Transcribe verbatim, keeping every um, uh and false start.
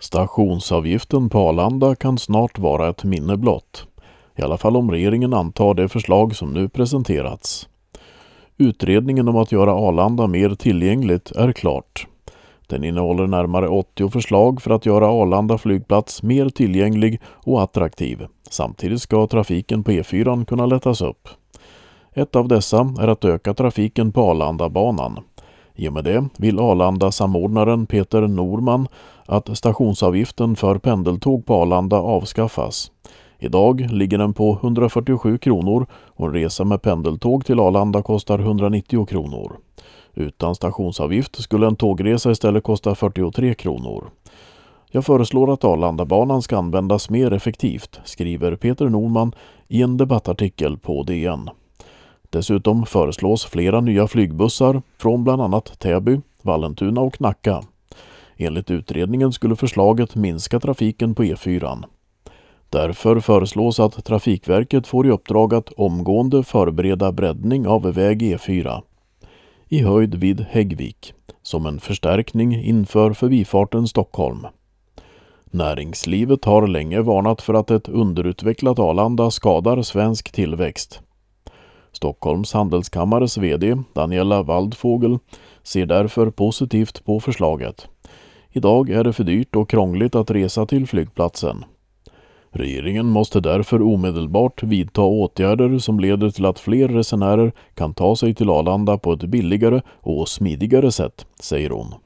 Stationsavgiften på Arlanda kan snart vara ett minne blott. I alla fall om regeringen antar det förslag som nu presenterats. Utredningen om att göra Arlanda mer tillgängligt är klart. Den innehåller närmare åttio förslag för att göra Arlanda flygplats mer tillgänglig och attraktiv. Samtidigt ska trafiken på E fyra kunna lättas upp. Ett av dessa är att öka trafiken på Arlandabanan. I och med det vill Arlanda-samordnaren Peter Norman att stationsavgiften för pendeltåg på Arlanda avskaffas. Idag ligger den på hundrafyrtiosju kronor och en resa med pendeltåg till Arlanda kostar hundranittio kronor. Utan stationsavgift skulle en tågresa istället kosta fyrtiotre kronor. Jag föreslår att Arlandabanan ska användas mer effektivt, skriver Peter Norman i en debattartikel på D N. Dessutom föreslås flera nya flygbussar från bland annat Täby, Vallentuna och Nacka. Enligt utredningen skulle förslaget minska trafiken på E fyra. Därför föreslås att Trafikverket får i uppdrag att omgående förbereda breddning av väg E fyra i höjd vid Häggvik som en förstärkning inför förbifarten Stockholm. Näringslivet har länge varnat för att ett underutvecklat Arlanda skadar svensk tillväxt. Stockholms handelskammares vd Daniela Waldfogel ser därför positivt på förslaget. Idag är det för dyrt och krångligt att resa till flygplatsen. Regeringen måste därför omedelbart vidta åtgärder som leder till att fler resenärer kan ta sig till Arlanda på ett billigare och smidigare sätt, säger hon.